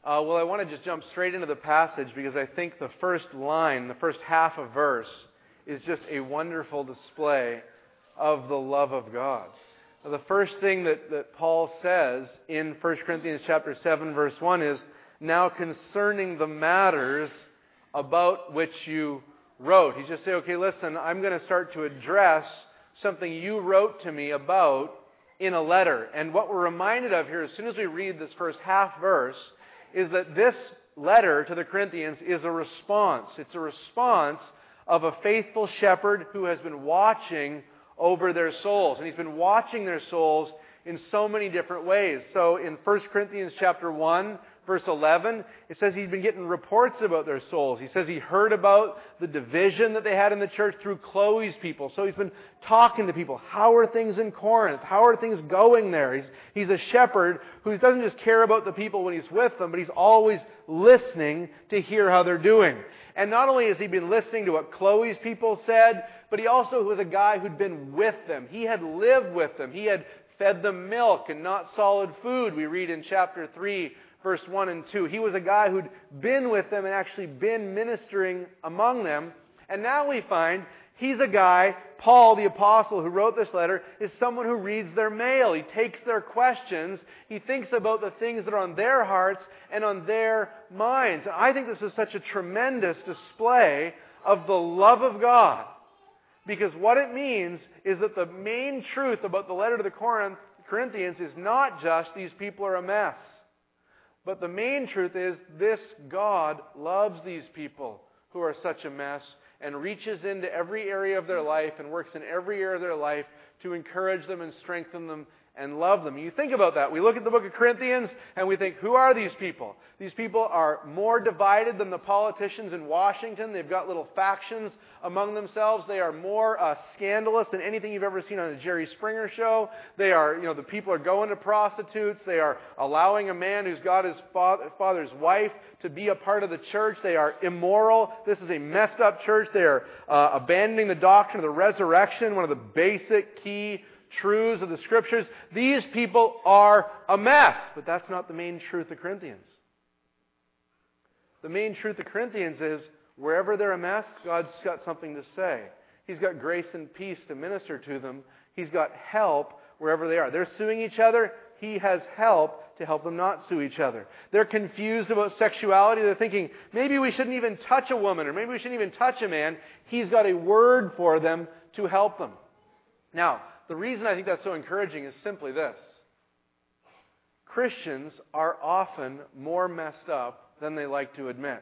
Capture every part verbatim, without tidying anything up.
Uh, well, I want to just jump straight into the passage because I think the first line, the first half of verse, is just a wonderful display of the love of God. Now, the first thing that, that Paul says in First Corinthians chapter seven, verse one is, "Now concerning the matters about which you wrote." He just said, okay, listen, I'm going to start to address something you wrote to me about in a letter. And what we're reminded of here, as soon as we read this first half verse, is that this letter to the Corinthians is a response. It's a response of a faithful shepherd who has been watching over their souls. And he's been watching their souls in so many different ways. So in First Corinthians chapter one, verse eleven, it says he'd been getting reports about their souls. He says he heard about the division that they had in the church through Chloe's people. So he's been talking to people. How are things in Corinth? How are things going there? He's, he's a shepherd who doesn't just care about the people when he's with them, but he's always listening to hear how they're doing. And not only has he been listening to what Chloe's people said, but he also was a guy who'd been with them. He had lived with them. He had fed them milk and not solid food, we read in chapter three, verse one and two. He was a guy who'd been with them and actually been ministering among them. And now we find he's a guy, Paul the apostle who wrote this letter, is someone who reads their mail. He takes their questions. He thinks about the things that are on their hearts and on their minds. And I think this is such a tremendous display of the love of God. Because what it means is that the main truth about the letter to the Corinthians is not just these people are a mess. But the main truth is this God loves these people who are such a mess and reaches into every area of their life and works in every area of their life to encourage them and strengthen them and love them. You think about that. We look at the book of Corinthians and we think, who are these people? These people are more divided than the politicians in Washington. They've got little factions among themselves. They are more uh, scandalous than anything you've ever seen on a Jerry Springer show. They are, you know, the people are going to prostitutes. They are allowing a man who's got his father, father's wife to be a part of the church. They are immoral. This is a messed up church. They are uh, abandoning the doctrine of the resurrection, one of the basic key truths of the Scriptures. These people are a mess. But that's not the main truth of Corinthians. The main truth of Corinthians is wherever they're a mess, God's got something to say. He's got grace and peace to minister to them. He's got help wherever they are. They're suing each other. He has help to help them not sue each other. They're confused about sexuality. They're thinking, maybe we shouldn't even touch a woman, or maybe we shouldn't even touch a man. He's got a word for them to help them. Now, the reason I think that's so encouraging is simply this. Christians are often more messed up than they like to admit.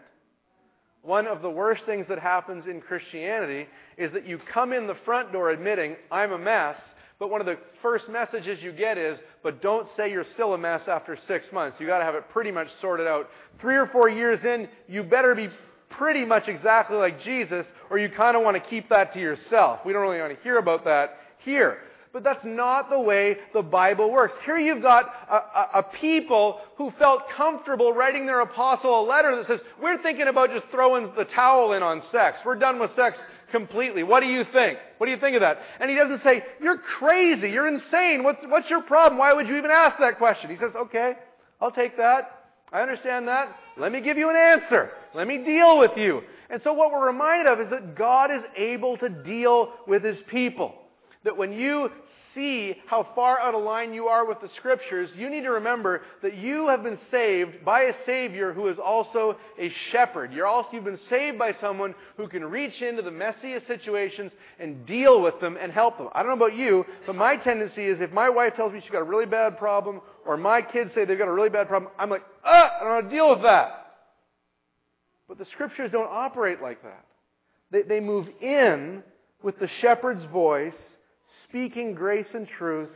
One of the worst things that happens in Christianity is that you come in the front door admitting, I'm a mess, but one of the first messages you get is, but don't say you're still a mess after six months. You've got to have it pretty much sorted out. Three or four years in, you better be pretty much exactly like Jesus, or you kind of want to keep that to yourself. We don't really want to hear about that here. But that's not the way the Bible works. Here you've got a, a, a people who felt comfortable writing their apostle a letter that says, we're thinking about just throwing the towel in on sex. We're done with sex completely. What do you think? What do you think of that? And he doesn't say, you're crazy. You're insane. What's, what's your problem? Why would you even ask that question? He says, okay, I'll take that. I understand that. Let me give you an answer. Let me deal with you. And so what we're reminded of is that God is able to deal with His people. That when you see how far out of line you are with the Scriptures, you need to remember that you have been saved by a Savior who is also a shepherd. You're also, you've been saved by someone who can reach into the messiest situations and deal with them and help them. I don't know about you, but my tendency is if my wife tells me she's got a really bad problem, or my kids say they've got a really bad problem, I'm like, ah, I don't know how to deal with that. But the Scriptures don't operate like that. They, they move in with the shepherd's voice, speaking grace and truth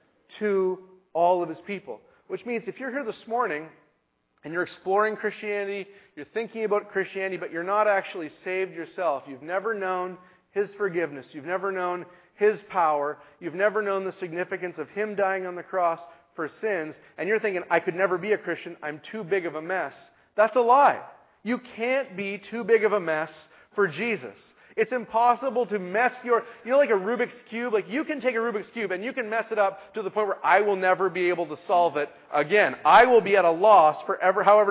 to all of His people. Which means if you're here this morning and you're exploring Christianity, you're thinking about Christianity, but you're not actually saved yourself, you've never known His forgiveness, you've never known His power, you've never known the significance of Him dying on the cross for sins, and you're thinking, I could never be a Christian, I'm too big of a mess. That's a lie. You can't be too big of a mess for Jesus. It's impossible to mess your, you know, like a Rubik's Cube? Like you can take a Rubik's Cube and you can mess it up to the point where I will never be able to solve it again. I will be at a loss forever, however, to,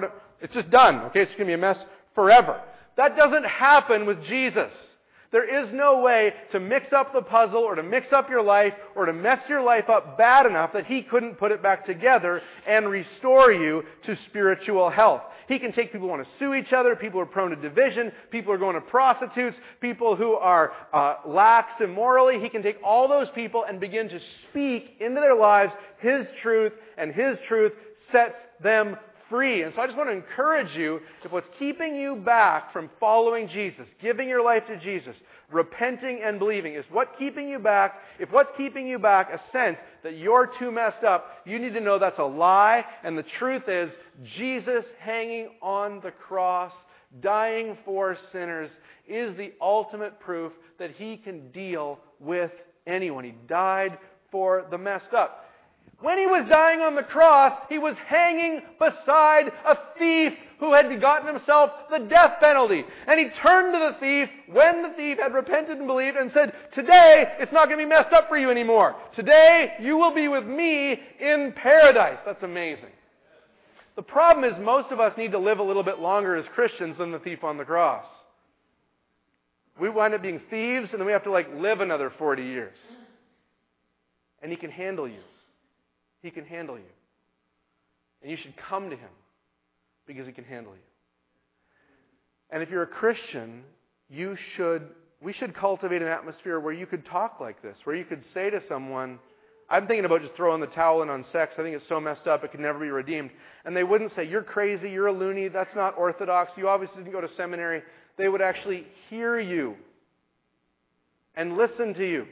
It's just done. Okay, it's going to be a mess forever. That doesn't happen with Jesus. There is no way to mix up the puzzle or to mix up your life or to mess your life up bad enough that He couldn't put it back together and restore you to spiritual health. He can take people who want to sue each other, people who are prone to division, people who are going to prostitutes, people who are uh, lax immorally. He can take all those people and begin to speak into their lives His truth, and His truth sets them free. And so I just want to encourage you, if what's keeping you back from following Jesus, giving your life to Jesus, repenting and believing, is what keeping you back, if what's keeping you back a sense that you're too messed up, you need to know that's a lie. And the truth is, Jesus hanging on the cross, dying for sinners, is the ultimate proof that He can deal with anyone. He died for the messed up. When He was dying on the cross, He was hanging beside a thief who had gotten himself the death penalty. And He turned to the thief when the thief had repented and believed and said, today, it's not going to be messed up for you anymore. Today, you will be with me in paradise. That's amazing. The problem is most of us need to live a little bit longer as Christians than the thief on the cross. We wind up being thieves, and then we have to like live another forty years. And He can handle you. He can handle you. And you should come to Him because He can handle you. And if you're a Christian, you should, we should cultivate an atmosphere where you could talk like this, where you could say to someone, I'm thinking about just throwing the towel in on sex. I think it's so messed up it could never be redeemed. And they wouldn't say, you're crazy, you're a loony, that's not orthodox, you obviously didn't go to seminary. They would actually hear you and listen to you,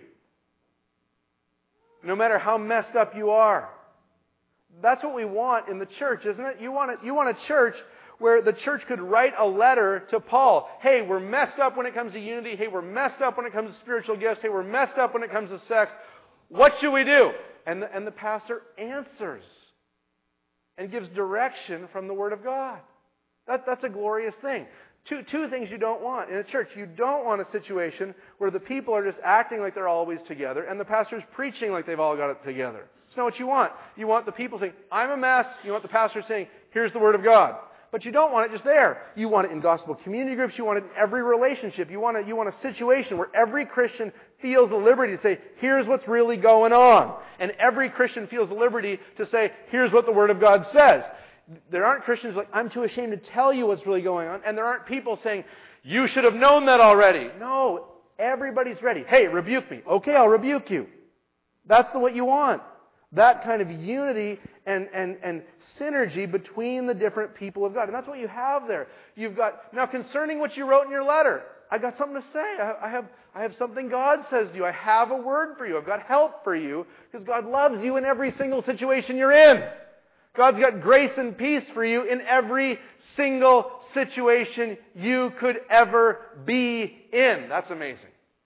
no matter how messed up you are. That's what we want in the church, isn't it? You want a, you want a church where the church could write a letter to Paul. Hey, we're messed up when it comes to unity. Hey, we're messed up when it comes to spiritual gifts. Hey, we're messed up when it comes to sex. What should we do? And the, and the pastor answers and gives direction from the Word of God. That, that's a glorious thing. Two, two things you don't want in a church. You don't want a situation where the people are just acting like they're always together and the pastor's preaching like they've all got it together. It's not what you want. You want the people saying, I'm a mess. You want the pastor saying, here's the Word of God. But you don't want it just there. You want it in gospel community groups. You want it in every relationship. You want, a, you want a situation where every Christian feels the liberty to say, here's what's really going on. And every Christian feels the liberty to say, here's what the Word of God says. There aren't Christians like, I'm too ashamed to tell you what's really going on. And there aren't people saying, you should have known that already. No, everybody's ready. Hey, rebuke me. Okay, I'll rebuke you. That's the what you want. That kind of unity and, and, and synergy between the different people of God. And that's what you have there. You've got, now concerning what you wrote in your letter, I got something to say. I, I have, I have something God says to you. I have a word for you. I've got help for you because God loves you in every single situation you're in. God's got grace and peace for you in every single situation you could ever be in. That's amazing.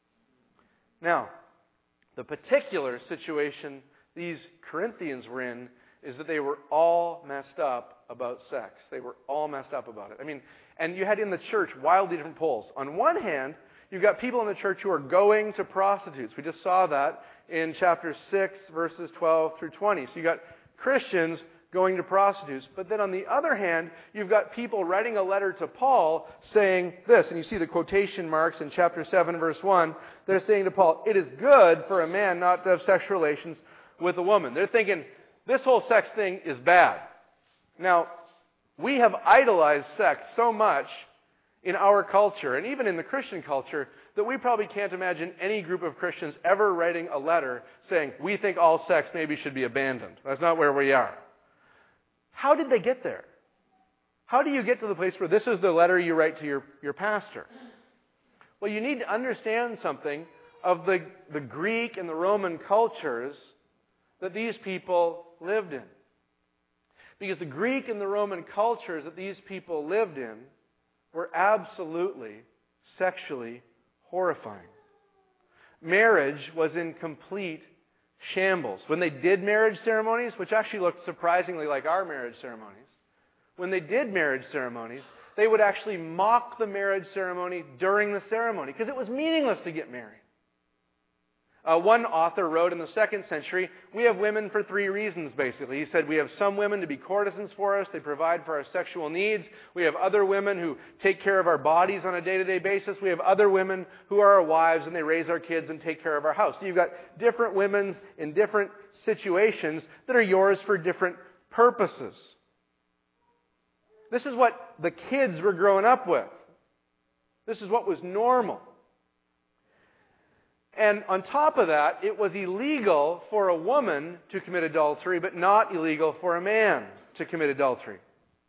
Now, the particular situation these Corinthians were in is that they were all messed up about sex. They were all messed up about it. I mean, and you had in the church wildly different poles. On one hand, you've got people in the church who are going to prostitutes. We just saw that in chapter six, verses twelve through twenty. So you got Christians going to prostitutes. But then on the other hand, you've got people writing a letter to Paul saying this, and you see the quotation marks in chapter seven, verse one. They're saying to Paul, it is good for a man not to have sexual relations with a woman. They're thinking, this whole sex thing is bad. Now, we have idolized sex so much in our culture, and even in the Christian culture, that we probably can't imagine any group of Christians ever writing a letter saying, we think all sex maybe should be abandoned. That's not where we are. How did they get there? How do you get to the place where this is the letter you write to your, your pastor? Well, you need to understand something of the, the Greek and the Roman cultures that these people lived in. Because the Greek and the Roman cultures that these people lived in were absolutely sexually horrifying. Marriage was in complete shambles. When they did marriage ceremonies, which actually looked surprisingly like our marriage ceremonies, when they did marriage ceremonies, they would actually mock the marriage ceremony during the ceremony because it was meaningless to get married. Uh, one author wrote in the second century, we have women for three reasons, basically. He said we have some women to be courtesans for us. They provide for our sexual needs. We have other women who take care of our bodies on a day-to-day basis. We have other women who are our wives, and they raise our kids and take care of our house. So you've got different women in different situations that are yours for different purposes. This is what the kids were growing up with. This is what was normal. And on top of that, it was illegal for a woman to commit adultery, but not illegal for a man to commit adultery.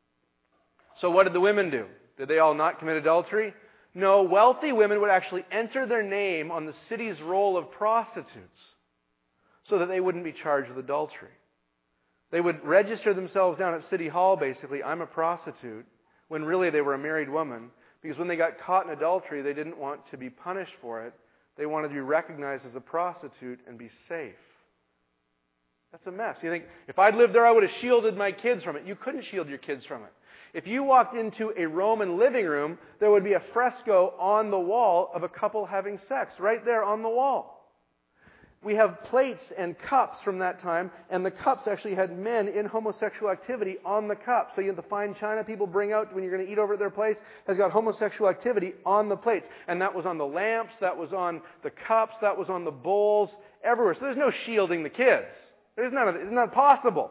So what did the women do? Did they all not commit adultery? No, wealthy women would actually enter their name on the city's roll of prostitutes so that they wouldn't be charged with adultery. They would register themselves down at City Hall, basically, I'm a prostitute, when really they were a married woman, because when they got caught in adultery, they didn't want to be punished for it. They wanted to be recognized as a prostitute and be safe. That's a mess. You think, if I'd lived there, I would have shielded my kids from it. You couldn't shield your kids from it. If you walked into a Roman living room, there would be a fresco on the wall of a couple having sex, right there on the wall. We have plates and cups from that time, and the cups actually had men in homosexual activity on the cup. So you have the fine china people bring out when you're going to eat over at their place has got homosexual activity on the plates. And that was on the lamps, that was on the cups, that was on the bowls, everywhere. So there's no shielding the kids. There's none of it. It's not possible.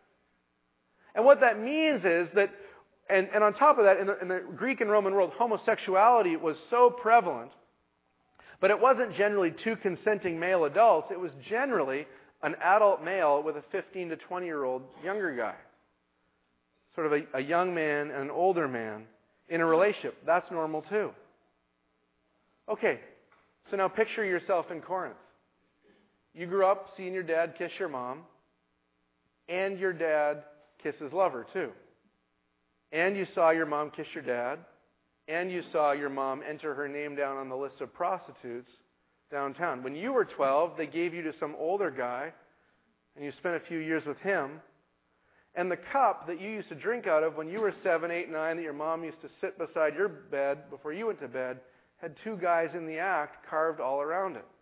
And what that means is that, and, and on top of that, in the, in the Greek and Roman world, homosexuality was so prevalent. But it wasn't generally two consenting male adults. It was generally an adult male with a fifteen to twenty-year-old younger guy. Sort of a, a young man and an older man in a relationship. That's normal too. Okay, so now picture yourself in Corinth. You grew up seeing your dad kiss your mom, and your dad kiss his lover too. And you saw your mom kiss your dad, and you saw your mom enter her name down on the list of prostitutes downtown. When you were twelve, they gave you to some older guy, and you spent a few years with him. And the cup that you used to drink out of when you were seven, eight, nine, that your mom used to sit beside your bed before you went to bed, had two guys in the act carved all around it.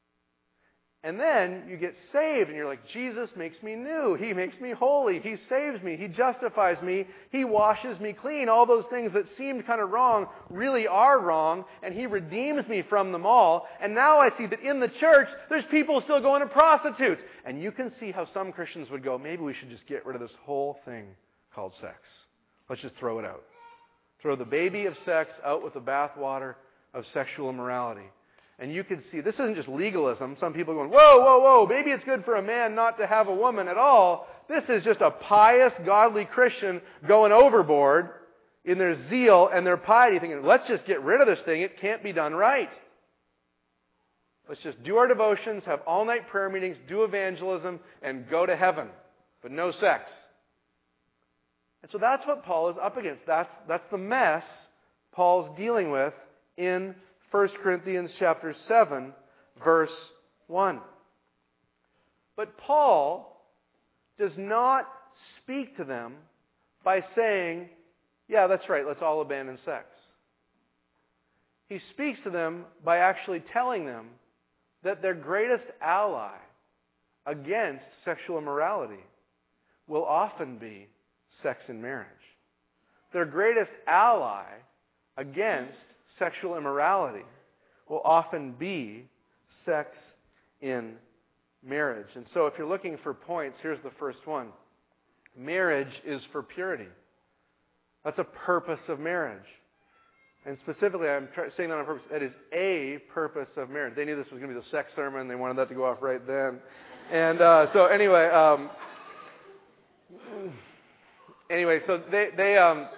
And then you get saved, and you're like, Jesus makes me new. He makes me holy. He saves me. He justifies me. He washes me clean. All those things that seemed kind of wrong really are wrong, and He redeems me from them all. And now I see that in the church, there's people still going to prostitutes. And you can see how some Christians would go, maybe we should just get rid of this whole thing called sex. Let's just throw it out. Throw the baby of sex out with the bathwater of sexual immorality. And you can see, this isn't just legalism. Some people are going, whoa, whoa, whoa, maybe it's good for a man not to have a woman at all. This is just a pious, godly Christian going overboard in their zeal and their piety, thinking, let's just get rid of this thing. It can't be done right. Let's just do our devotions, have all-night prayer meetings, do evangelism, and go to heaven. But no sex. And so that's what Paul is up against. That's, that's the mess Paul's dealing with in First Corinthians chapter seven, verse one. But Paul does not speak to them by saying, yeah, that's right, let's all abandon sex. He speaks to them by actually telling them that their greatest ally against sexual immorality will often be sex in marriage. Their greatest ally against sexual immorality will often be sex in marriage. And so if you're looking for points, here's the first one. Marriage is for purity. That's a purpose of marriage. And specifically, I'm try- saying that on purpose, that is a purpose of marriage. They knew this was going to be the sex sermon. They wanted that to go off right then. And uh, so anyway, um, anyway, so they... they um,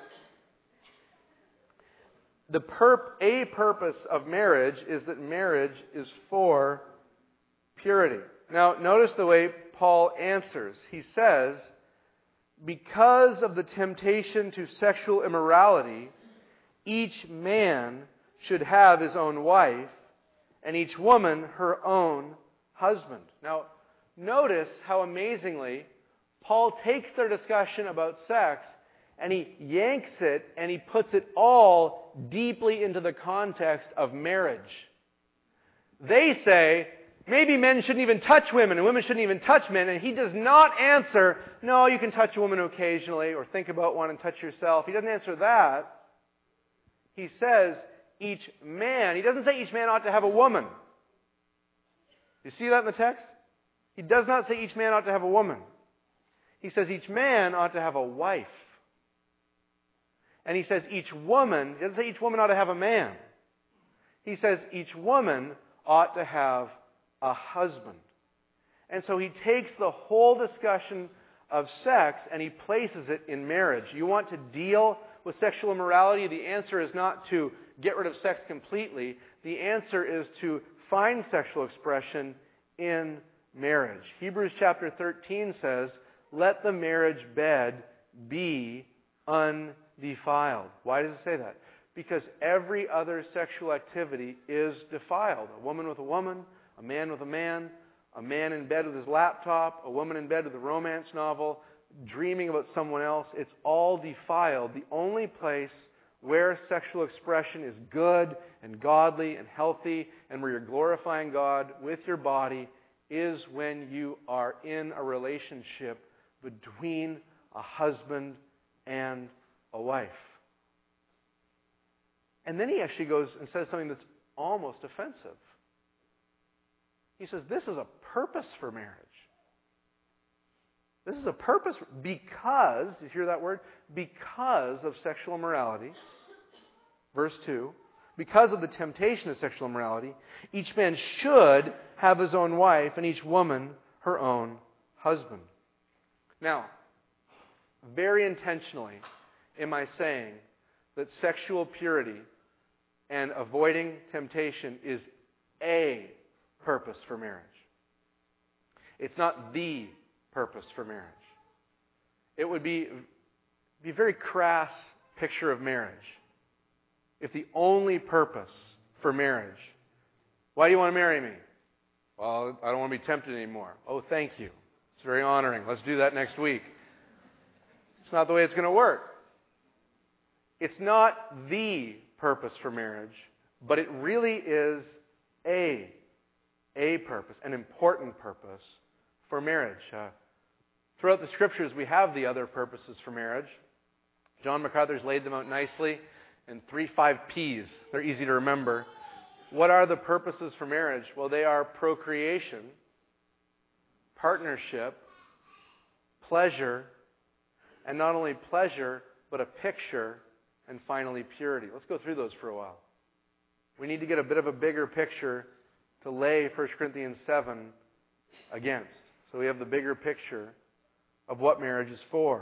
The perp, a purpose of marriage is that marriage is for purity. Now, notice the way Paul answers. He says, because of the temptation to sexual immorality, each man should have his own wife, and each woman her own husband. Now, notice how amazingly Paul takes their discussion about sex and he yanks it and he puts it all deeply into the context of marriage. They say, maybe men shouldn't even touch women and women shouldn't even touch men. And he does not answer, no, you can touch a woman occasionally or think about one and touch yourself. He doesn't answer that. He says each man, he doesn't say each man ought to have a woman. You see that in the text? He does not say each man ought to have a woman. He says each man ought to have a wife. And he says each woman, he doesn't say each woman ought to have a man. He says each woman ought to have a husband. And so he takes the whole discussion of sex and he places it in marriage. You want to deal with sexual immorality? The answer is not to get rid of sex completely. The answer is to find sexual expression in marriage. Hebrews chapter thirteen says, let the marriage bed be undefiled. Why does it say that? Because every other sexual activity is defiled. A woman with a woman, a man with a man, a man in bed with his laptop, a woman in bed with a romance novel, dreaming about someone else. It's all defiled. The only place where sexual expression is good and godly and healthy and where you're glorifying God with your body is when you are in a relationship between a husband and a wife. And then he actually goes and says something that's almost offensive. He says, this is a purpose for marriage. This is a purpose because, you hear that word? Because of sexual immorality. Verse two. Because of the temptation of sexual immorality, each man should have his own wife and each woman her own husband. Now, very intentionally am I saying that sexual purity and avoiding temptation is a purpose for marriage. It's not the purpose for marriage. It would be, be a very crass picture of marriage if the only purpose for marriage, why do you want to marry me? Well, I don't want to be tempted anymore. Oh, thank you. It's very honoring. Let's do that next week. It's not the way it's going to work. It's not the purpose for marriage, but it really is a, a purpose, an important purpose for marriage. Uh, throughout the Scriptures, we have the other purposes for marriage. John MacArthur's laid them out nicely in three, five P's. They're easy to remember. What are the purposes for marriage? Well, they are procreation, partnership, pleasure, and not only pleasure, but a picture, and finally purity. Let's go through those for a while. We need to get a bit of a bigger picture to lay First Corinthians seven against. So we have the bigger picture of what marriage is for.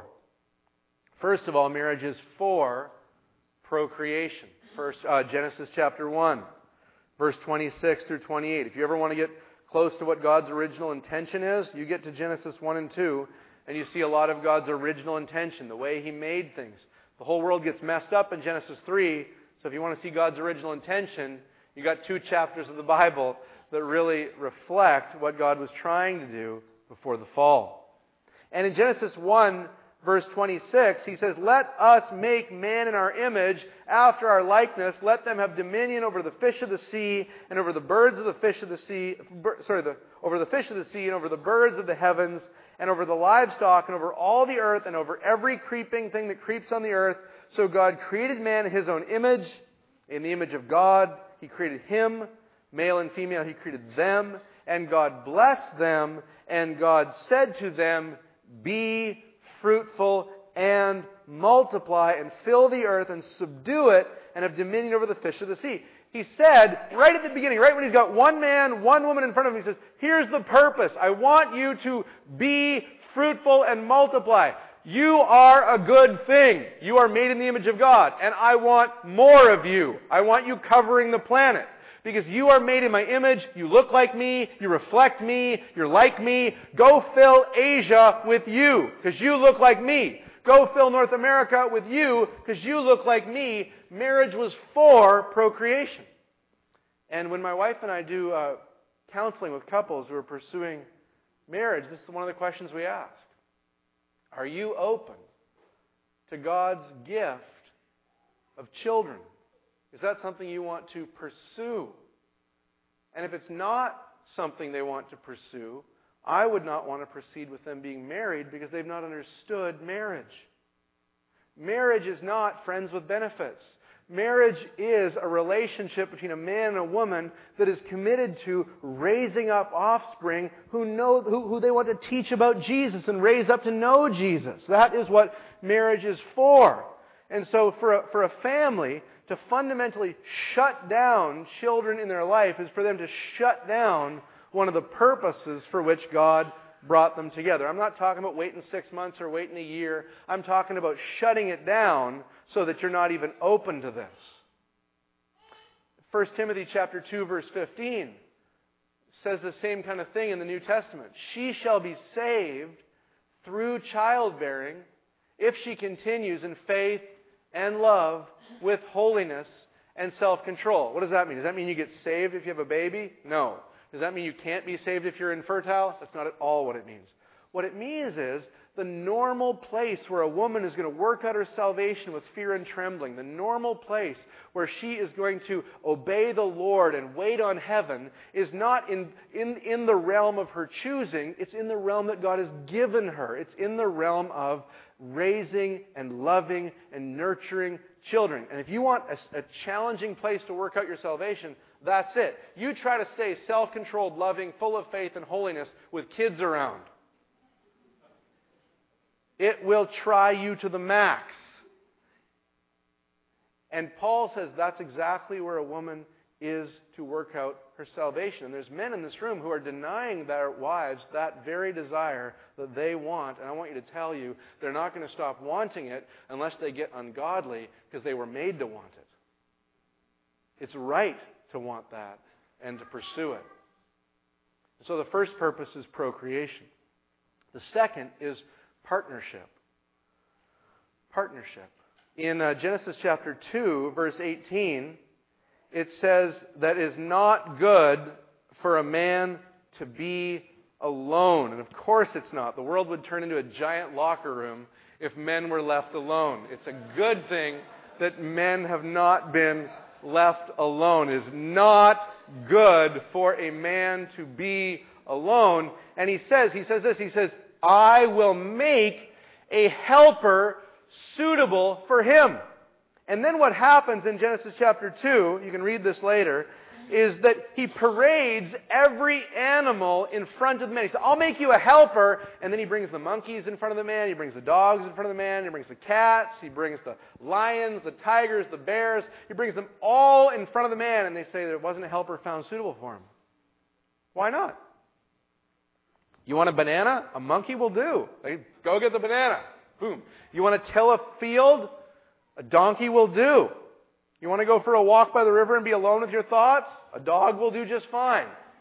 First of all, marriage is for procreation. First, uh, Genesis chapter one, verse twenty-six through twenty-eight. If you ever want to get close to what God's original intention is, you get to Genesis one and two, and you see a lot of God's original intention, the way He made things. The whole world gets messed up in Genesis three, so if you want to see God's original intention, you got two chapters of the Bible that really reflect what God was trying to do before the fall. And in Genesis one, verse twenty-six, He says, let us make man in our image, after our likeness. Let them have dominion over the fish of the sea, and over the birds of the fish of the sea, sorry, the, over the fish of the sea, and over the birds of the heavens, and over the livestock, and over all the earth, and over every creeping thing that creeps on the earth. So God created man in His own image. In the image of God, He created him. Male and female, He created them. And God blessed them, and God said to them, be fruitful and multiply and fill the earth and subdue it and have dominion over the fish of the sea. He said, right at the beginning, right when He's got one man, one woman in front of Him, He says, here's the purpose. I want you to be fruitful and multiply. You are a good thing. You are made in the image of God. And I want more of you. I want you covering the planet. Because you are made in my image, you look like me, you reflect me, you're like me. Go fill Asia with you, because you look like me. Go fill North America with you, because you look like me. Marriage was for procreation. And when my wife and I do uh, counseling with couples who are pursuing marriage, this is one of the questions we ask. Are you open to God's gift of children? Is that something you want to pursue? And if it's not something they want to pursue, I would not want to proceed with them being married because they've not understood marriage. Marriage is not friends with benefits. Marriage is a relationship between a man and a woman that is committed to raising up offspring who know who, who they want to teach about Jesus and raise up to know Jesus. That is what marriage is for. And so for a, for a family to fundamentally shut down children in their life is for them to shut down one of the purposes for which God brought them together. I'm not talking about waiting six months or waiting a year. I'm talking about shutting it down so that you're not even open to this. First Timothy chapter two, verse fifteen says the same kind of thing in the New Testament. She shall be saved through childbearing if she continues in faith and love with holiness and self-control. What does that mean? Does that mean you get saved if you have a baby? No. Does that mean you can't be saved if you're infertile? That's not at all what it means. What it means is the normal place where a woman is going to work out her salvation with fear and trembling, the normal place where she is going to obey the Lord and wait on heaven is not in, in, in the realm of her choosing. It's in the realm that God has given her. It's in the realm of raising and loving and nurturing children. And if you want a, a challenging place to work out your salvation, that's it. You try to stay self-controlled, loving, full of faith and holiness with kids around. It will try you to the max. And Paul says that's exactly where a woman is to work out her salvation. And there's men in this room who are denying their wives that very desire that they want. And I want you to tell you, they're not going to stop wanting it unless they get ungodly because they were made to want it. It's right to want that and to pursue it. So the first purpose is procreation. The second is partnership. Partnership. In uh, Genesis chapter two, verse eighteen, it says that it is not good for a man to be alone. And of course it's not. The world would turn into a giant locker room if men were left alone. It's a good thing that men have not been left alone. It is not good for a man to be alone. And he says, he says this, he says, I will make a helper suitable for him. And then what happens in Genesis chapter two, you can read this later, is that he parades every animal in front of the man. He says, I'll make you a helper. And then he brings the monkeys in front of the man. He brings the dogs in front of the man. He brings the cats. He brings the lions, the tigers, the bears. He brings them all in front of the man. And they say there wasn't a helper found suitable for him. Why not? You want a banana? A monkey will do. They go get the banana. Boom. You want to till a field? A donkey will do. You want to go for a walk by the river and be alone with your thoughts? A dog will do just fine.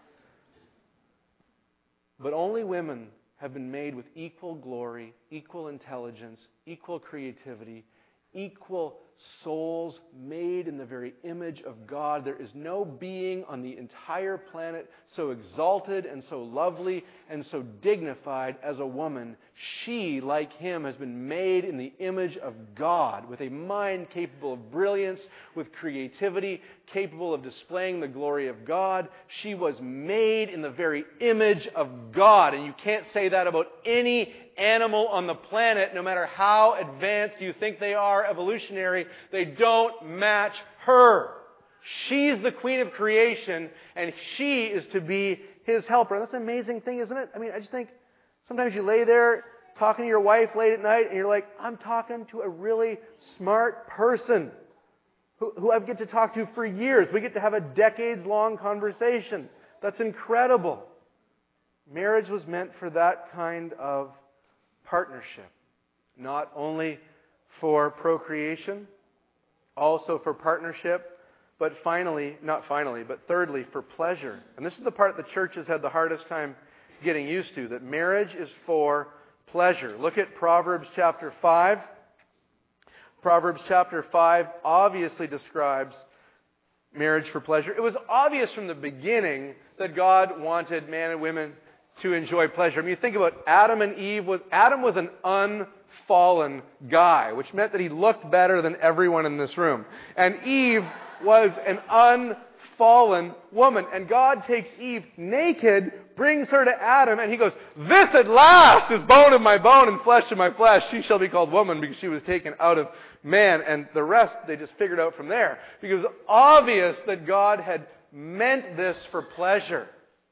But only women have been made with equal glory, equal intelligence, equal creativity, equal souls made in the very image of God. There is no being on the entire planet so exalted and so lovely and so dignified as a woman. She, like him, has been made in the image of God with a mind capable of brilliance, with creativity, capable of displaying the glory of God. She was made in the very image of God. And you can't say that about any animal on the planet, no matter how advanced you think they are evolutionary. They don't match her. She's the queen of creation, and she is to be his helper. And that's an amazing thing, isn't it? I mean, I just think sometimes you lay there talking to your wife late at night, and you're like, I'm talking to a really smart person who, who I get to talk to for years. We get to have a decades-long conversation. That's incredible. Marriage was meant for that kind of partnership, not only for procreation, also for partnership, but finally, not finally, but thirdly, for pleasure. And this is the part the church has had the hardest time getting used to, that marriage is for pleasure. Look at Proverbs chapter five. Proverbs chapter five obviously describes marriage for pleasure. It was obvious from the beginning that God wanted man and women to enjoy pleasure. I mean, you think about Adam and Eve. Was, Adam was an unfallen guy, which meant that he looked better than everyone in this room. And Eve was an fallen woman. And God takes Eve naked, brings her to Adam, and he goes, "This at last is bone of my bone and flesh of my flesh. She shall be called woman because she was taken out of man." And the rest they just figured out from there. Because it was obvious that God had meant this for pleasure.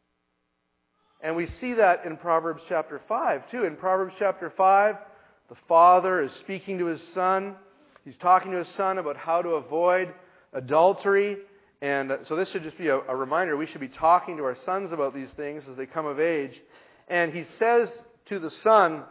And we see that in Proverbs chapter five too. In Proverbs chapter five, the father is speaking to his son. He's talking to his son about how to avoid adultery. And so this should just be a, a reminder. We should be talking to our sons about these things as they come of age. And he says to the son,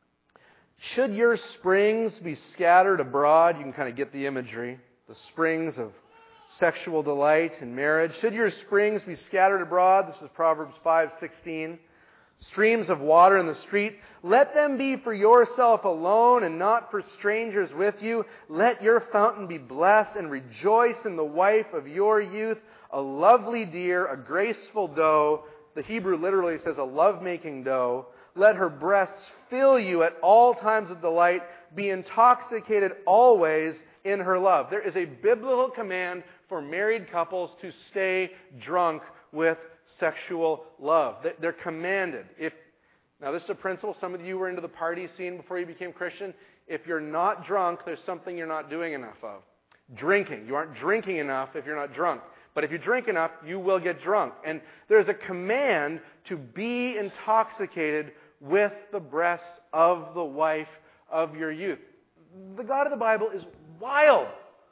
"Should your springs be scattered abroad," you can kind of get the imagery, the springs of sexual delight in marriage. "Should your springs be scattered abroad," this is Proverbs five sixteen, "streams of water in the street, let them be for yourself alone and not for strangers with you. Let your fountain be blessed and rejoice in the wife of your youth, a lovely deer, a graceful doe." The Hebrew literally says a love-making doe. "Let her breasts fill you at all times of delight. Be intoxicated always in her love." There is a biblical command for married couples to stay drunk with sexual love. They're commanded. If Now this is a principle. Some of you were into the party scene before you became Christian. If you're not drunk, there's something you're not doing enough of. Drinking. You aren't drinking enough if you're not drunk. But if you drink enough, you will get drunk. And there's a command to be intoxicated with the breasts of the wife of your youth. The God of the Bible is wild.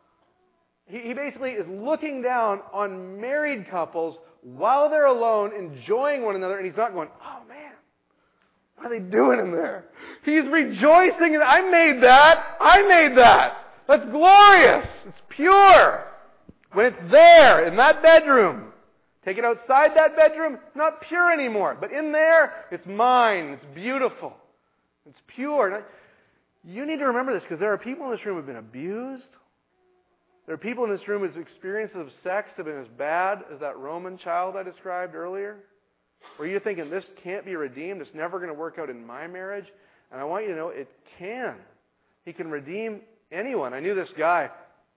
He, he basically is looking down on married couples while they're alone, enjoying one another, and he's not going, "Oh man, what are they doing in there?" He's rejoicing, and I made that. I made that. That's glorious. It's pure. When it's there, in that bedroom. Take it outside that bedroom, not pure anymore. But in there, it's mine. It's beautiful. It's pure. You need to remember this, because there are people in this room who have been abused. There are people in this room whose experiences of sex have been as bad as that Roman child I described earlier. Where you're thinking, this can't be redeemed. It's never going to work out in my marriage. And I want you to know it can. He can redeem anyone. I knew this guy.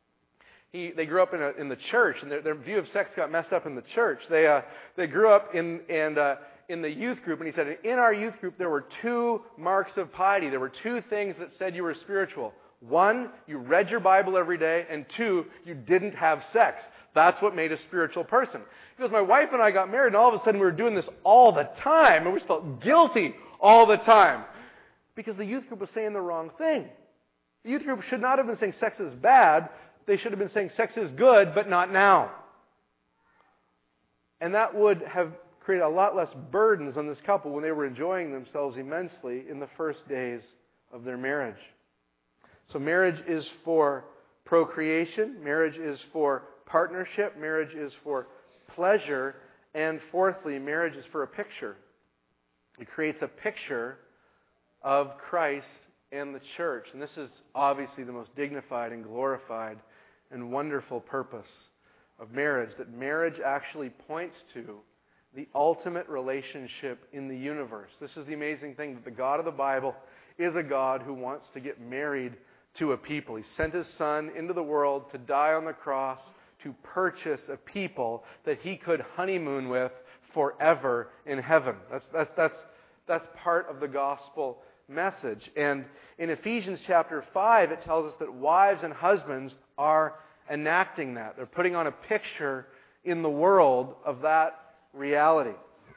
He, they grew up in, a, in the church, and their, their view of sex got messed up in the church. They, uh, they grew up in, and, uh, in the youth group, and he said, in our youth group, there were two marks of piety. There were two things that said you were spiritual. One, you read your Bible every day, and two, you didn't have sex. That's what made a spiritual person. He goes, my wife and I got married, and all of a sudden we were doing this all the time, and we felt guilty all the time. Because the youth group was saying the wrong thing. The youth group should not have been saying sex is bad. They should have been saying sex is good, but not now. And that would have created a lot less burdens on this couple when they were enjoying themselves immensely in the first days of their marriage. So marriage is for procreation. Marriage is for partnership. Marriage is for pleasure. And fourthly, marriage is for a picture. It creates a picture of Christ and the church. And this is obviously the most dignified and glorified and wonderful purpose of marriage, that marriage actually points to the ultimate relationship in the universe. This is the amazing thing, that the God of the Bible is a God who wants to get married to a people. He sent His Son into the world to die on the cross to purchase a people that He could honeymoon with forever in heaven. That's, that's, that's, that's part of the gospel message. And in Ephesians chapter five, it tells us that wives and husbands are enacting that. They're putting on a picture in the world of that reality.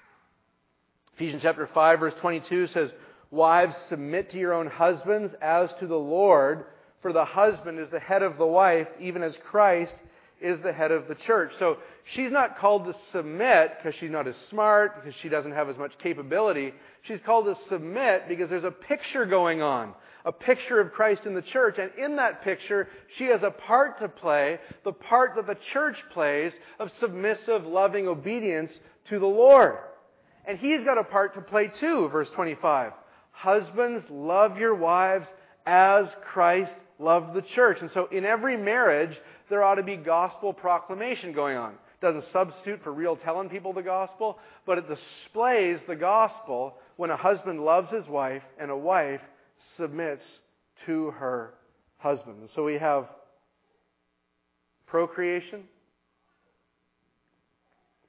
Ephesians chapter five, verse twenty-two says, "Wives, submit to your own husbands as to the Lord, for the husband is the head of the wife, even as Christ is the head of the church." So she's not called to submit because she's not as smart, because she doesn't have as much capability. She's called to submit because there's a picture going on, a picture of Christ in the church. And in that picture, she has a part to play, the part that the church plays of submissive, loving obedience to the Lord. And He's got a part to play too, verse twenty-five. "Husbands, love your wives as Christ loved the church." And so in every marriage, there ought to be gospel proclamation going on. It doesn't substitute for real telling people the gospel, but it displays the gospel when a husband loves his wife and a wife submits to her husband. And so we have procreation,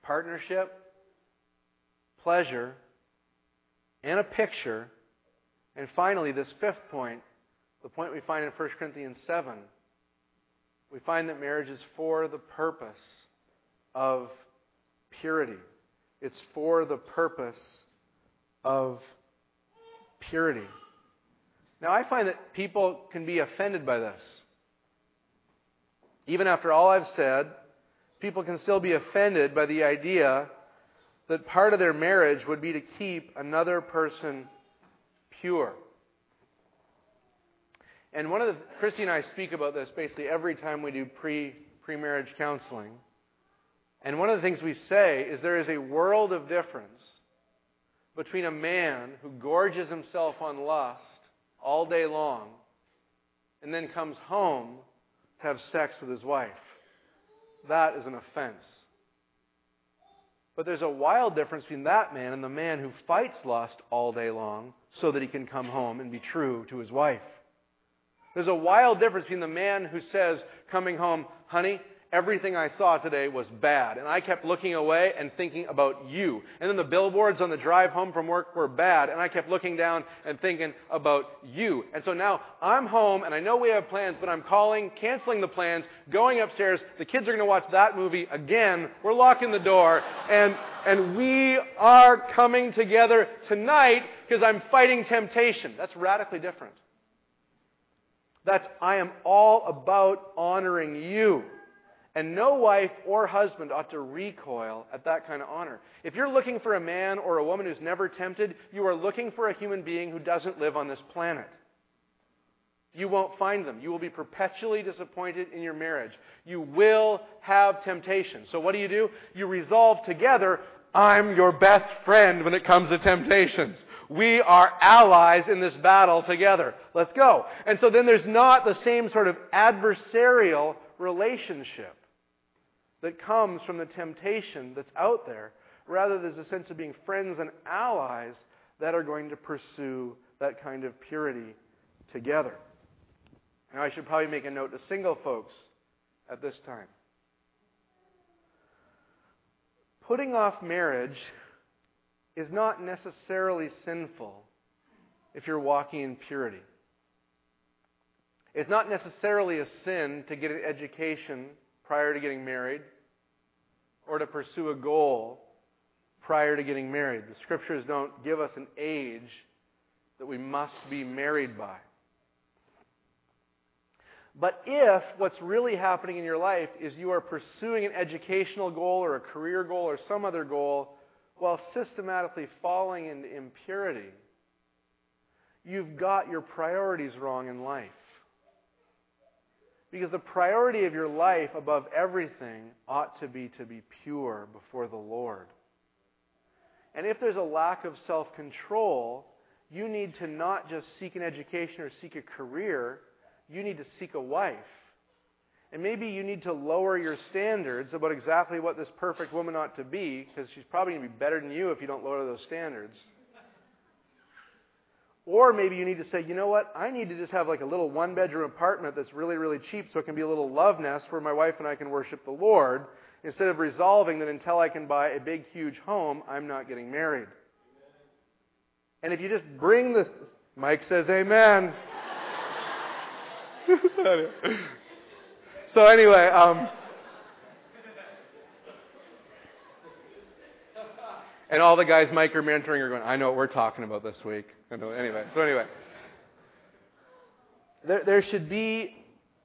partnership, pleasure, and a picture. And finally, this fifth point, the point we find in First Corinthians seven, we find that marriage is for the purpose of purity. It's for the purpose of purity. Now, I find that people can be offended by this. Even after all I've said, people can still be offended by the idea that part of their marriage would be to keep another person pure. And one of the, Christy and I speak about this basically every time we do pre, pre-marriage counseling. And one of the things we say is there is a world of difference between a man who gorges himself on lust all day long and then comes home to have sex with his wife. That is an offense. But there's a wild difference between that man and the man who fights lust all day long so that he can come home and be true to his wife. There's a wild difference between the man who says, coming home, honey, everything I saw today was bad, and I kept looking away and thinking about you. And then the billboards on the drive home from work were bad, and I kept looking down and thinking about you. And so now I'm home, and I know we have plans, but I'm calling, canceling the plans, going upstairs. The kids are going to watch that movie again. We're locking the door, and and we are coming together tonight because I'm fighting temptation. That's radically different. That's, I am all about honoring you. And no wife or husband ought to recoil at that kind of honor. If you're looking for a man or a woman who's never tempted, you are looking for a human being who doesn't live on this planet. You won't find them. You will be perpetually disappointed in your marriage. You will have temptation. So what do you do? You resolve together, I'm your best friend when it comes to temptations. We are allies in this battle together. Let's go. And so then there's not the same sort of adversarial relationship that comes from the temptation that's out there. Rather, there's a sense of being friends and allies that are going to pursue that kind of purity together. Now, I should probably make a note to single folks at this time. Putting off marriage is not necessarily sinful if you're walking in purity. It's not necessarily a sin to get an education prior to getting married or to pursue a goal prior to getting married. The Scriptures don't give us an age that we must be married by. But if what's really happening in your life is you are pursuing an educational goal or a career goal or some other goal while systematically falling into impurity, you've got your priorities wrong in life. Because the priority of your life above everything ought to be to be pure before the Lord. And if there's a lack of self-control, you need to not just seek an education or seek a career, you need to seek a wife. And maybe you need to lower your standards about exactly what this perfect woman ought to be, because she's probably going to be better than you if you don't lower those standards. Or maybe you need to say, you know what, I need to just have like a little one-bedroom apartment that's really, really cheap so it can be a little love nest where my wife and I can worship the Lord, instead of resolving that until I can buy a big, huge home, I'm not getting married. And if you just bring this... Mike says amen. So anyway, um... and all the guys Mike are mentoring are going, I know what we're talking about this week. I know, anyway, so anyway. There, there should be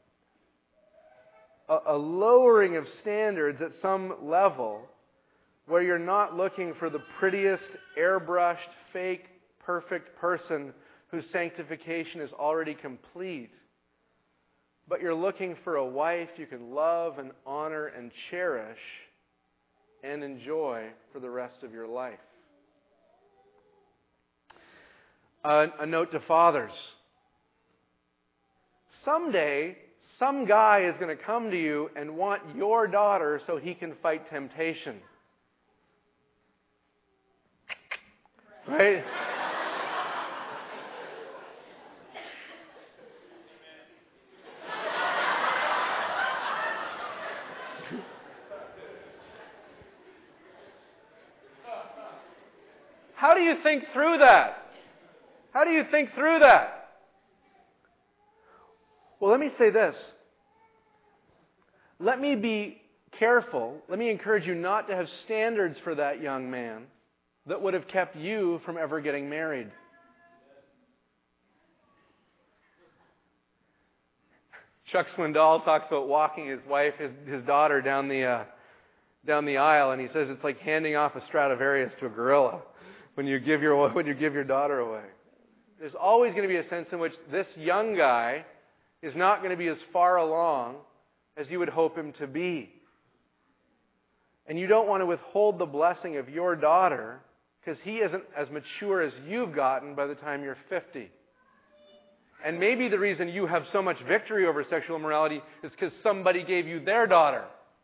a, a lowering of standards at some level where you're not looking for the prettiest, airbrushed, fake, perfect person whose sanctification is already complete. But you're looking for a wife you can love and honor and cherish and enjoy for the rest of your life. Uh, a note to fathers. Someday, some guy is going to come to you and want your daughter so he can fight temptation. Right? How do you think through that? How do you think through that? Well, let me say this. Let me be careful. Let me encourage you not to have standards for that young man that would have kept you from ever getting married. Chuck Swindoll talks about walking his wife, his, his daughter down the uh, down the aisle, and he says it's like handing off a Stradivarius to a gorilla when you give your when you give your daughter away. There's always going to be a sense in which this young guy is not going to be as far along as you would hope him to be. And you don't want to withhold the blessing of your daughter because he isn't as mature as you've gotten by the time you're fifty. And maybe the reason you have so much victory over sexual immorality is because somebody gave you their daughter.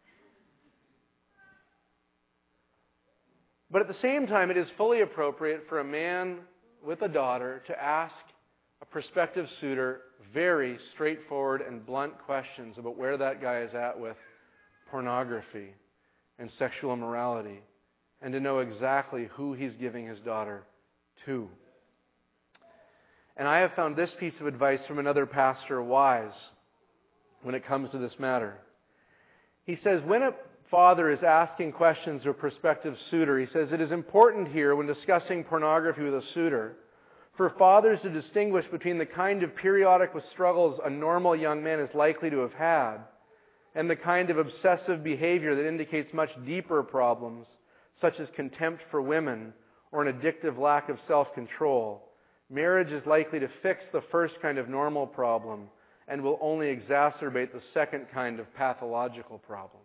But at the same time, it is fully appropriate for a man with a daughter to ask a prospective suitor very straightforward and blunt questions about where that guy is at with pornography and sexual immorality, and to know exactly who he's giving his daughter to. And I have found this piece of advice from another pastor wise when it comes to this matter. He says, when a father is asking questions to a prospective suitor, he says, it is important here when discussing pornography with a suitor for fathers to distinguish between the kind of periodic struggles a normal young man is likely to have had and the kind of obsessive behavior that indicates much deeper problems, such as contempt for women or an addictive lack of self-control. Marriage is likely to fix the first kind of normal problem and will only exacerbate the second kind of pathological problem.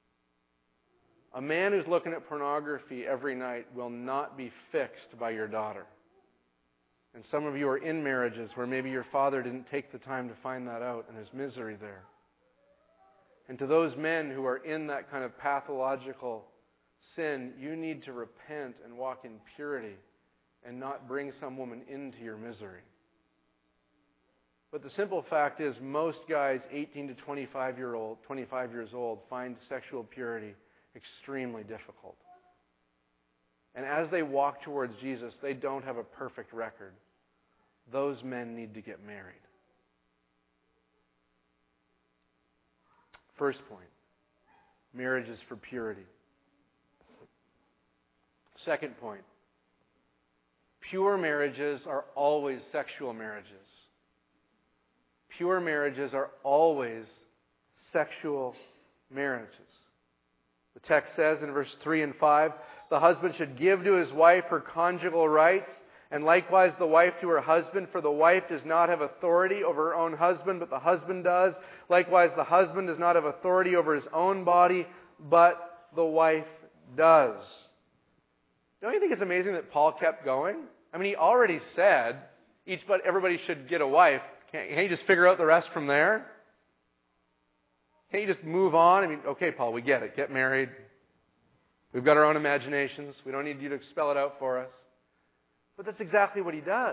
A man who's looking at pornography every night will not be fixed by your daughter. And some of you are in marriages where maybe your father didn't take the time to find that out, and there's misery there. And to those men who are in that kind of pathological sin, you need to repent and walk in purity and not bring some woman into your misery. But the simple fact is, most guys eighteen to twenty-five year old, twenty-five years old find sexual purity extremely difficult. And as they walk towards Jesus, they don't have a perfect record. Those men need to get married. First point, marriage is for purity. Second point, pure marriages are always sexual marriages. Pure marriages are always sexual marriages. The text says in verse three and five, the husband should give to his wife her conjugal rights, and likewise the wife to her husband, for the wife does not have authority over her own husband, but the husband does. Likewise, the husband does not have authority over his own body, but the wife does. Don't you think it's amazing that Paul kept going? I mean, he already said each but everybody should get a wife. Can't, can't you just figure out the rest from there? Can't you just move on? I mean, okay, Paul, we get it. Get married. We've got our own imaginations. We don't need you to spell it out for us. But that's exactly what he does.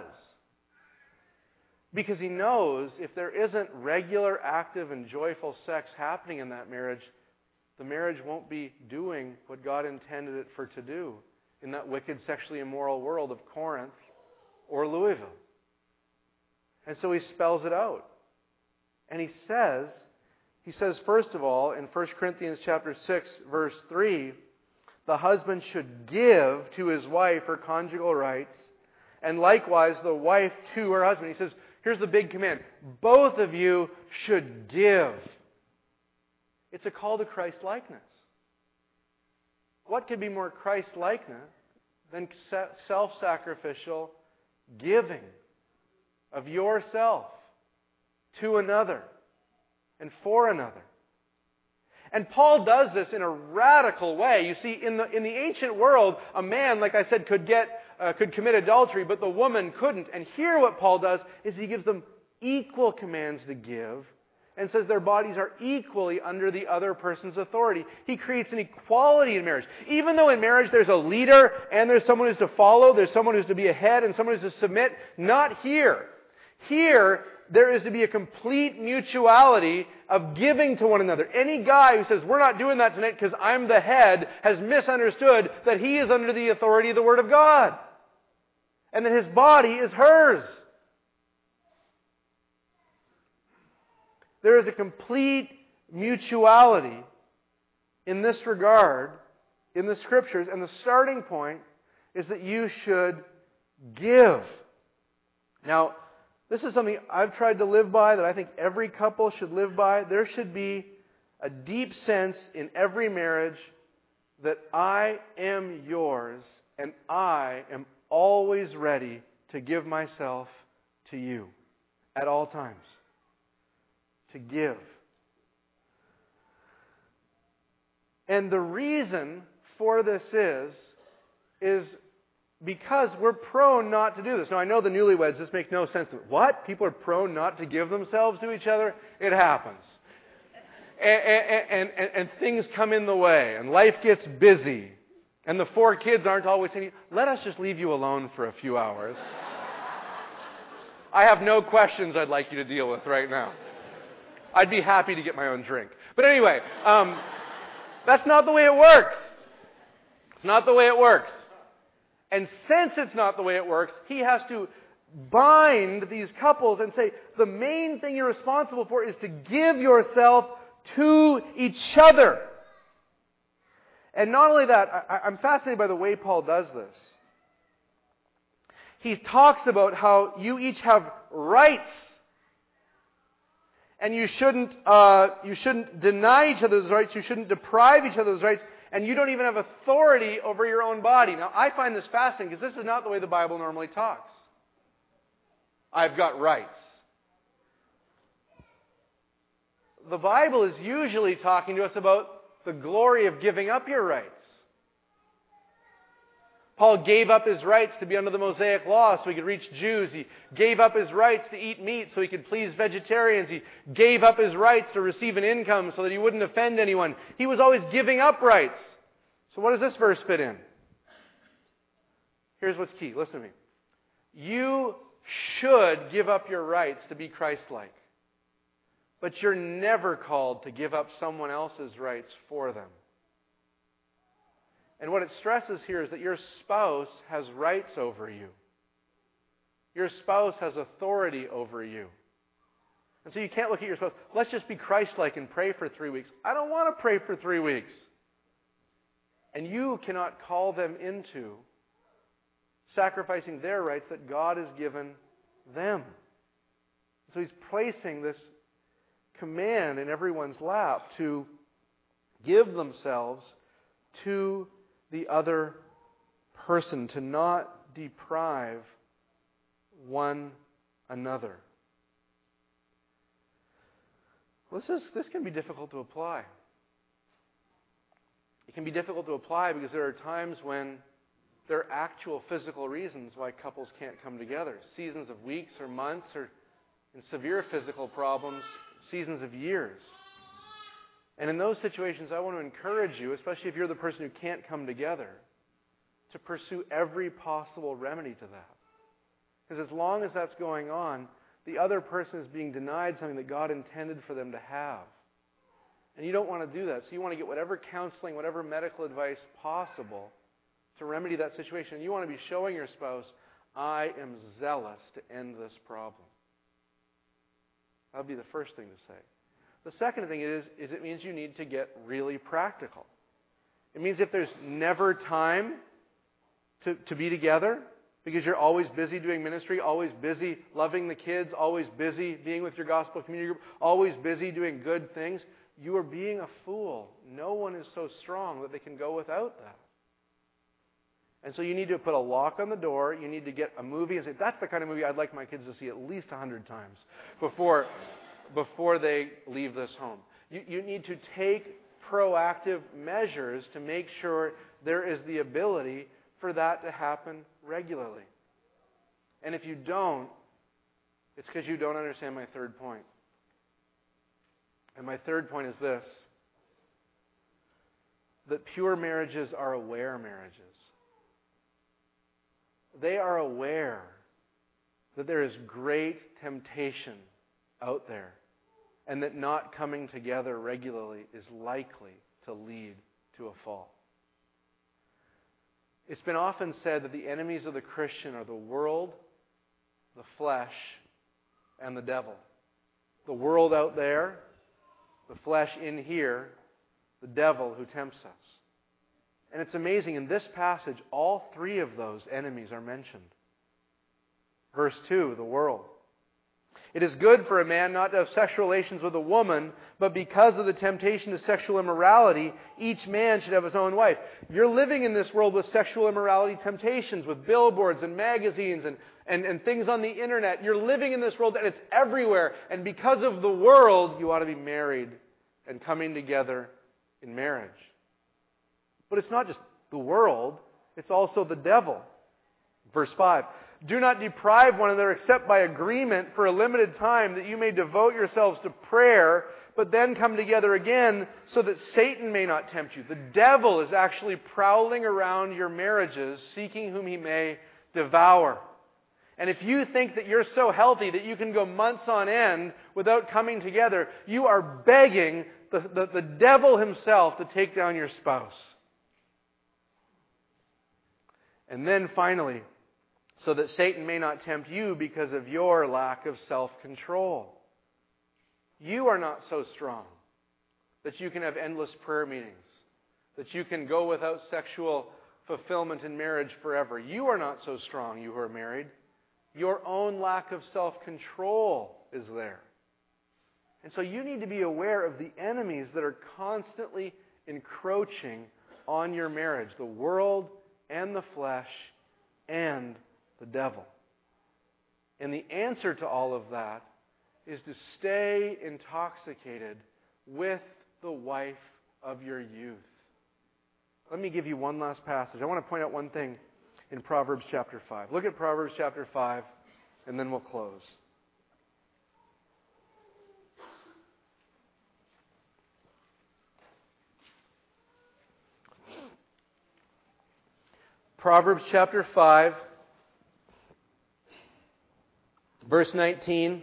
Because he knows if there isn't regular, active, and joyful sex happening in that marriage, the marriage won't be doing what God intended it for to do in that wicked, sexually immoral world of Corinth or Louisville. And so he spells it out. And he says, he says, first of all, in First Corinthians chapter six, verse three, the husband should give to his wife her conjugal rights, and likewise the wife to her husband. He says, here's the big command. Both of you should give. It's a call to Christ-likeness. What could be more Christ-likeness than self-sacrificial giving of yourself to another and for another? And Paul does this in a radical way. You see, in the in the ancient world, a man, like I said, could get uh, could commit adultery, but the woman couldn't. And here, what Paul does is he gives them equal commands to give, and says their bodies are equally under the other person's authority. He creates an equality in marriage. Even though in marriage there's a leader and there's someone who's to follow, there's someone who's to be a head and someone who's to submit. Not here. Here, there is to be a complete mutuality of giving to one another. Any guy who says, we're not doing that tonight because I'm the head, has misunderstood that he is under the authority of the Word of God. and that his body is hers. There is a complete mutuality in this regard in the Scriptures, and the starting point is that you should give. Now, this is something I've tried to live by, that I think every couple should live by. There should be a deep sense in every marriage that I am yours and I am always ready to give myself to you at all times. To give. And the reason for this is, is because we're prone not to do this. Now, I know the newlyweds, this makes no sense. What? People are prone not to give themselves to each other? It happens. And, and, and, and things come in the way, and life gets busy. And the four kids aren't always saying, let us just leave you alone for a few hours. I have no questions I'd like you to deal with right now. I'd be happy to get my own drink. But anyway, um, that's not the way it works. It's not the way it works. And since it's not the way it works, he has to bind these couples and say, the main thing you're responsible for is to give yourself to each other. And not only that, I, I'm fascinated by the way Paul does this. He talks about how you each have rights. And you shouldn't, uh, you shouldn't deny each other's rights. You shouldn't deprive each other's rights. And you don't even have authority over your own body. Now, I find this fascinating because this is not the way the Bible normally talks. I've got rights. The Bible is usually talking to us about the glory of giving up your rights. Paul gave up his rights to be under the Mosaic law so he could reach Jews. He gave up his rights to eat meat so he could please vegetarians. He gave up his rights to receive an income so that he wouldn't offend anyone. He was always giving up rights. So what does this verse fit in? Here's what's key. Listen to me. You should give up your rights to be Christ-like. But you're never called to give up someone else's rights for them. And what it stresses here is that your spouse has rights over you. Your spouse has authority over you. And so you can't look at your spouse, let's just be Christ-like and pray for three weeks. I don't want to pray for three weeks. And you cannot call them into sacrificing their rights that God has given them. So he's placing this command in everyone's lap to give themselves to the other person, to not deprive one another. Well, this is, this can be difficult to apply. It can be difficult to apply because there are times when there are actual physical reasons why couples can't come together. Seasons of weeks or months, or in severe physical problems, seasons of years. And in those situations, I want to encourage you, especially if you're the person who can't come together, to pursue every possible remedy to that. Because as long as that's going on, the other person is being denied something that God intended for them to have. And you don't want to do that. So you want to get whatever counseling, whatever medical advice possible to remedy that situation. And you want to be showing your spouse, I am zealous to end this problem. That would be the first thing to say. The second thing is, is it means you need to get really practical. It means if there's never time to, to be together, because you're always busy doing ministry, always busy loving the kids, always busy being with your gospel community group, always busy doing good things, you are being a fool. No one is so strong that they can go without that. And so you need to put a lock on the door. You need to get a movie and say, that's the kind of movie I'd like my kids to see at least a hundred times before... before they leave this home. You, you need to take proactive measures to make sure there is the ability for that to happen regularly. And if you don't, it's because you don't understand my third point. And my third point is this, that pure marriages are aware marriages. They are aware that there is great temptation out there, and that not coming together regularly is likely to lead to a fall. It's been often said that the enemies of the Christian are the world, the flesh, and the devil. The world out there, the flesh in here, the devil who tempts us. And it's amazing, in this passage, all three of those enemies are mentioned. Verse two, the world. It is good for a man not to have sexual relations with a woman, but because of the temptation to sexual immorality, each man should have his own wife. You're living in this world with sexual immorality temptations, with billboards and magazines and, and, and things on the internet. You're living in this world and it's everywhere. And because of the world, you ought to be married and coming together in marriage. But it's not just the world, it's also the devil. Verse five. Do not deprive one another except by agreement for a limited time, that you may devote yourselves to prayer, but then come together again so that Satan may not tempt you. The devil is actually prowling around your marriages, seeking whom he may devour. And if you think that you're so healthy that you can go months on end without coming together, you are begging the, the, the devil himself to take down your spouse. And then finally, so that Satan may not tempt you because of your lack of self-control. You are not so strong that you can have endless prayer meetings, that you can go without sexual fulfillment in marriage forever. You are not so strong, you who are married. Your own lack of self-control is there. And so you need to be aware of the enemies that are constantly encroaching on your marriage. The world and the flesh and the devil. And the answer to all of that is to stay intoxicated with the wife of your youth. Let me give you one last passage. I want to point out one thing in Proverbs chapter five. Look at Proverbs chapter five, and then we'll close. Proverbs chapter five, verse nineteen.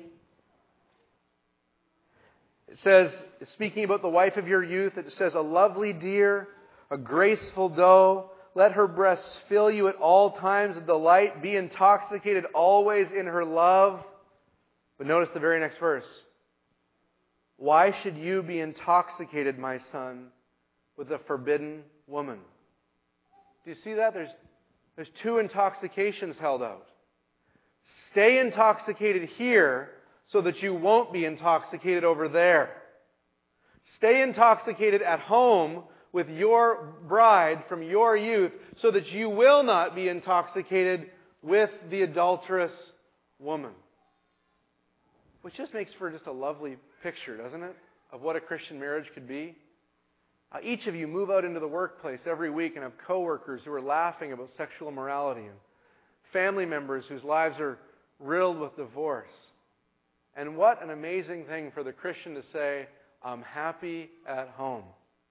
It says, speaking about the wife of your youth, it says, a lovely deer, a graceful doe, let her breasts fill you at all times of delight, be intoxicated always in her love. But notice the very next verse. Why should you be intoxicated, my son, with a forbidden woman? Do you see that? There's, there's two intoxications held out. Stay intoxicated here so that you won't be intoxicated over there. Stay intoxicated at home with your bride from your youth so that you will not be intoxicated with the adulterous woman. Which just makes for just a lovely picture, doesn't it, of what a Christian marriage could be. Uh, each of you move out into the workplace every week and have coworkers who are laughing about sexual immorality and family members whose lives are riddled with divorce. And what an amazing thing for the Christian to say, I'm happy at home.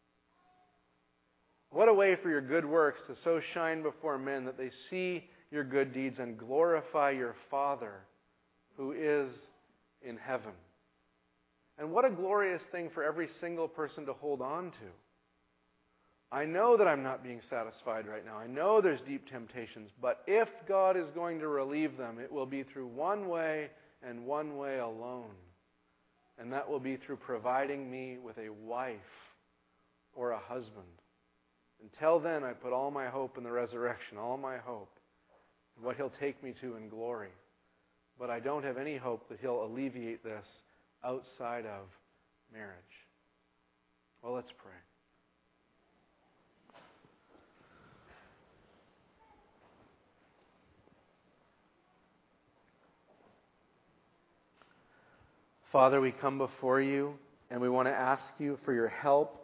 What a way for your good works to so shine before men that they see your good deeds and glorify your Father who is in heaven. And what a glorious thing for every single person to hold on to. I know that I'm not being satisfied right now. I know there's deep temptations, but if God is going to relieve them, it will be through one way and one way alone. And that will be through providing me with a wife or a husband. Until then, I put all my hope in the resurrection, all my hope in what He'll take me to in glory. But I don't have any hope that He'll alleviate this outside of marriage. Well, let's pray. Father, we come before you and we want to ask you for your help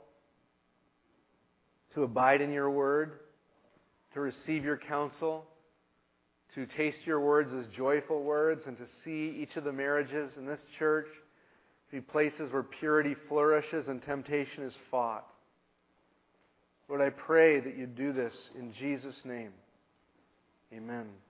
to abide in your word, to receive your counsel, to taste your words as joyful words, and to see each of the marriages in this church to be places where purity flourishes and temptation is fought. Lord, I pray that you do this in Jesus' name. Amen.